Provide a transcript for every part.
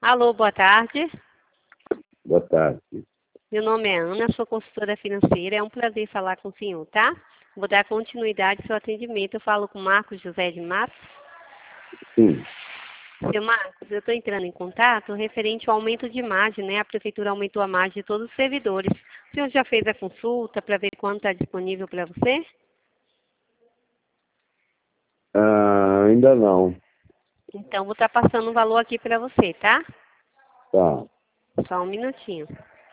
Alô, boa tarde. Boa tarde. Meu nome é Ana, sou consultora financeira. É um prazer falar com o senhor, tá? Vou dar continuidade ao seu atendimento. Eu falo com Marcos José de Matos. Sim. Seu Marcos, eu estou entrando em contato referente ao aumento de margem, né? A prefeitura aumentou a margem de todos os servidores. O senhor já fez a consulta para ver quanto está disponível para você? Ainda não. Então, vou estar passando o valor aqui para você, tá? Tá. Só um minutinho.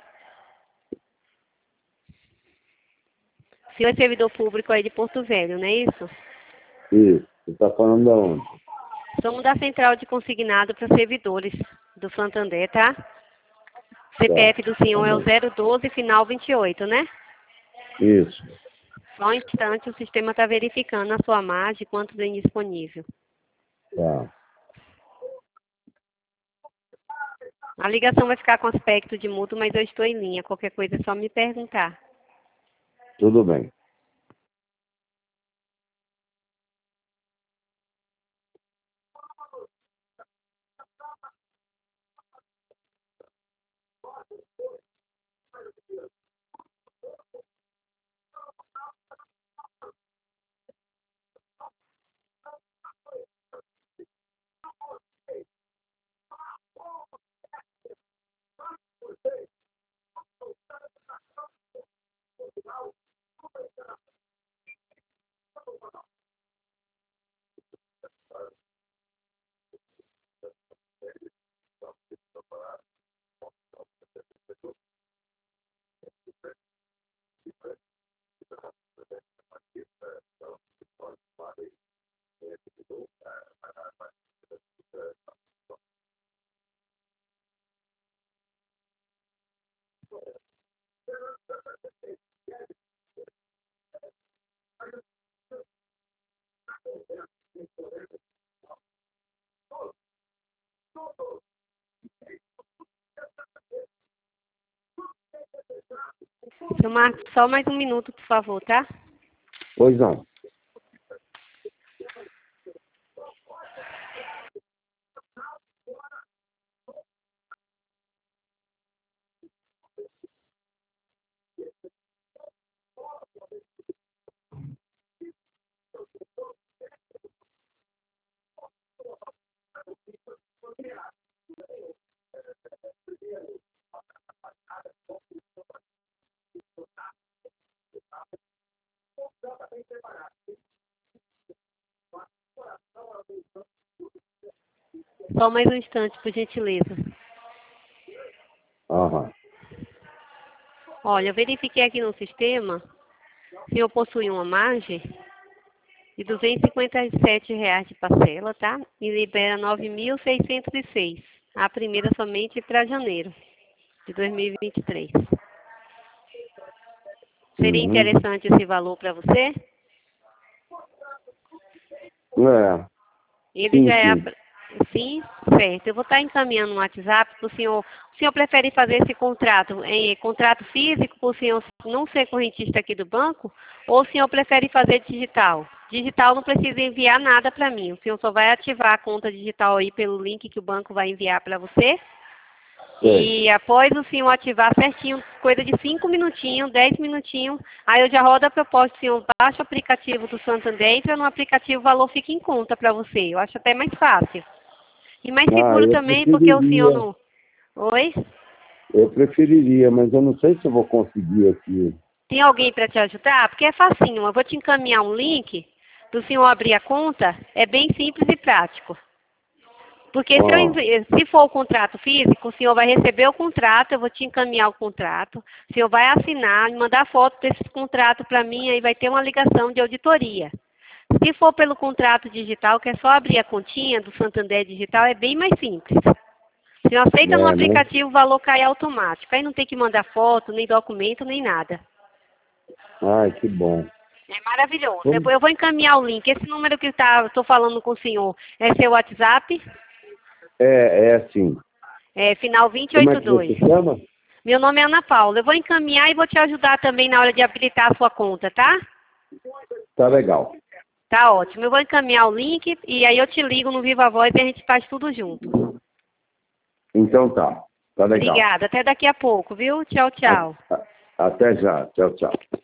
O senhor é servidor público aí de Porto Velho, não é isso? Isso. Você está falando de onde? Somos da Central de Consignado para Servidores do Santander, tá? CPF do senhor é o 012, final 28, né? Isso. Só um instante, o sistema está verificando a sua margem, quanto tem disponível. Tá. A ligação vai ficar com aspecto de mútuo, mas eu estou em linha. Qualquer coisa é só me perguntar. Tudo bem. Seu Marcos, só mais um minuto, por favor, tá? Pois não. Só mais um instante, por gentileza. Aham. Olha, eu verifiquei aqui no sistema, o senhor possui uma margem de R$ 257 de parcela, tá? E libera 9.606. A primeira somente para janeiro de 2023. Seria Uhum. interessante esse valor para você? É. Ele Sim, já é... sim. Sim, certo. Eu vou estar encaminhando no WhatsApp para o senhor. O senhor prefere fazer esse contrato em contrato físico para o senhor não ser correntista aqui do banco? Ou o senhor prefere fazer digital? Digital não precisa enviar nada para mim. O senhor só vai ativar a conta digital aí pelo link que o banco vai enviar para você. Sei. E após o senhor ativar certinho, coisa de 5 minutinhos, 10 minutinhos, aí eu já rodo a proposta, o senhor baixa o aplicativo do Santander, entra no aplicativo, o valor fica em conta para você. Eu acho até mais fácil. E mais seguro Eu também, porque o senhor preferiria. não... Oi? Eu preferiria, mas eu não sei se eu vou conseguir aqui. Tem alguém para te ajudar? Porque é facinho, eu vou te encaminhar um link do senhor abrir a conta, é bem simples e prático. Porque Ó. se for o contrato físico, o senhor vai receber o contrato, eu vou te encaminhar o contrato, o senhor vai assinar e mandar foto desse contrato para mim, aí vai ter uma ligação de auditoria. Se for pelo contrato digital, que é só abrir a continha do Santander Digital, é bem mais simples. O senhor aceita no É, né? aplicativo, o valor cai automático. Aí não tem que mandar foto, nem documento, nem nada. Ai, que bom. É maravilhoso. Vamos- Depois eu vou encaminhar o link. Esse número que estou falando com o senhor é seu WhatsApp? É assim. É final Como é que você 282. chama? Meu nome é Ana Paula. Eu vou encaminhar e vou te ajudar também na hora de habilitar a sua conta, tá? Tá legal. Tá ótimo. Eu vou encaminhar o link e aí eu te ligo no Viva Voz e a gente faz tudo junto. Então tá legal. Obrigada. Até daqui a pouco, viu? Tchau, tchau. Até já. Tchau, tchau.